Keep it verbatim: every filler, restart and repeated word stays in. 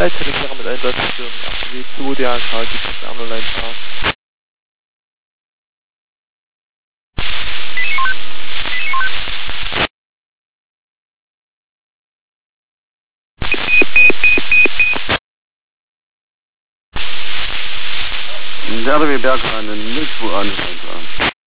Gleichzeitig mit einer deutschen Führung acht W zwei D H K gibt es eine Line A. R W Bergheim, null zwei eins eins.